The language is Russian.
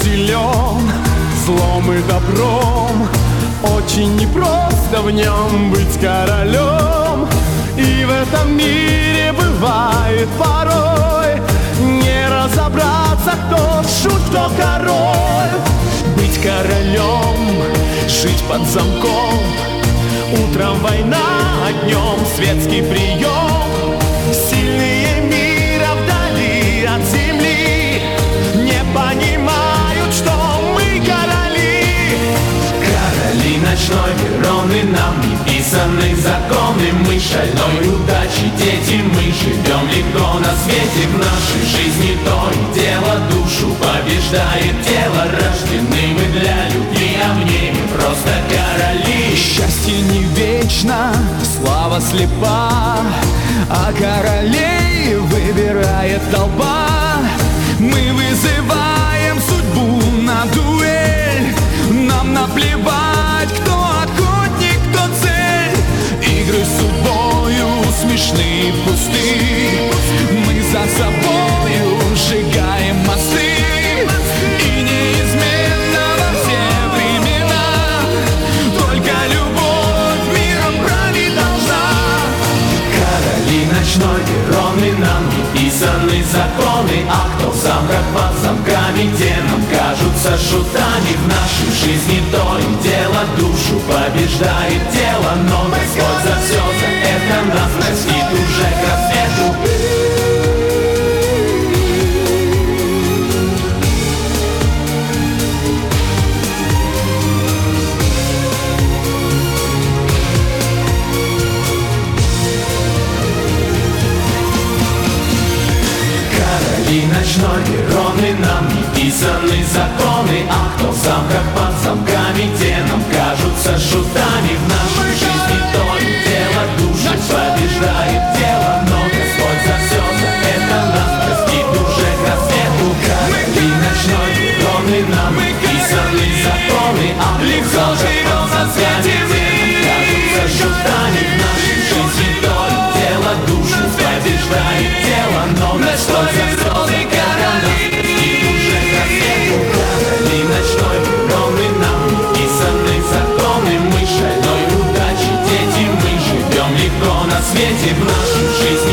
наделен злом и добром. Очень непросто в нем быть королем. И в этом мире бывает порой не разобраться, кто шут, кто король. Быть королем, жить под замком. Утром война, а днем светский прием. Сильные мира вдали от земли не понимают, что мы короли. Короли ночной Вероны, нам неписанные законы. Мы шальной удачи дети, мы живем легко на свете. В нашей жизни то и дело, душу побеждает тело. Рождены мы для любви, а в ней мы просто короли. Счастье не вечно, слава слепа, а королей выбирает толпа. Мы вызываем судьбу на дуэль. Нам наплевать, кто охотник, кто цель. Игры с судьбою смешны и пусты. Мы за собою сжигаем мосты. И неизменно во все времена только любовь миром править должна. Короли ночной Вероны, нам неписаны законы. А кто в замках под замками, те нам кажутся шутами. В нашей жизни то и дело, душу побеждает тело. Но Господь за все, за это нас простит уже к рассвету. И ночной Вероны, нам неписаны законы. А кто в замках под замками, те нам кажутся шутами. В нашей жизни то и дело, душу побеждает тело. Но Господь за все, за это нас простит уже к рассвету. И ночной Вероны, нам неписаны законы. А кто в замках под замками, те нам кажутся шутами. В нашей жизни то и дело, душу побеждает тело. Но Господь за все, ночной Вероны, нам неписаны законы. Мы шальной удачи дети, мы живем легко на свете. В нашей жизни